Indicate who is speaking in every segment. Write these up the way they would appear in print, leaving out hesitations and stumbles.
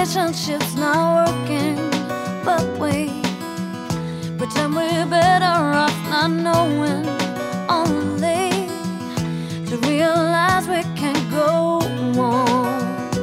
Speaker 1: relationship's not working, but we pretend we're better off not knowing, only to realize we can't go on.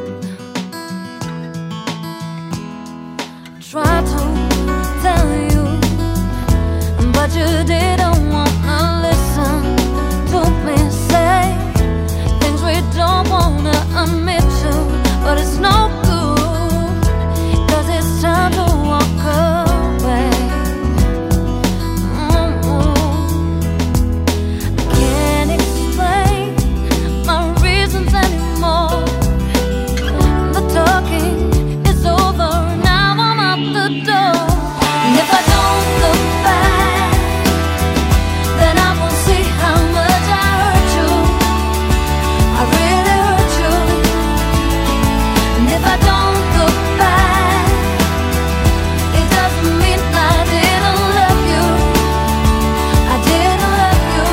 Speaker 1: Try to tell you, but you didn't wanna listen to me say things we don't wanna admit to, but it's no good, 'cause it's time to walk away. I can't explain my reasons anymore. The talking is over, now I'm out the door. And if I don't look back, then I will see how much I hurt you. I really hurt you. And if I don't look back, it doesn't mean I didn't love you. I didn't love you.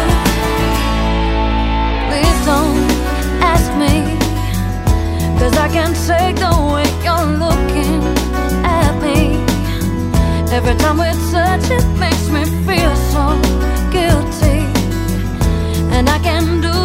Speaker 1: Please don't ask me, 'cause I can't take the way you're looking at me. Every time we touch, it makes me feel so guilty, and I can't do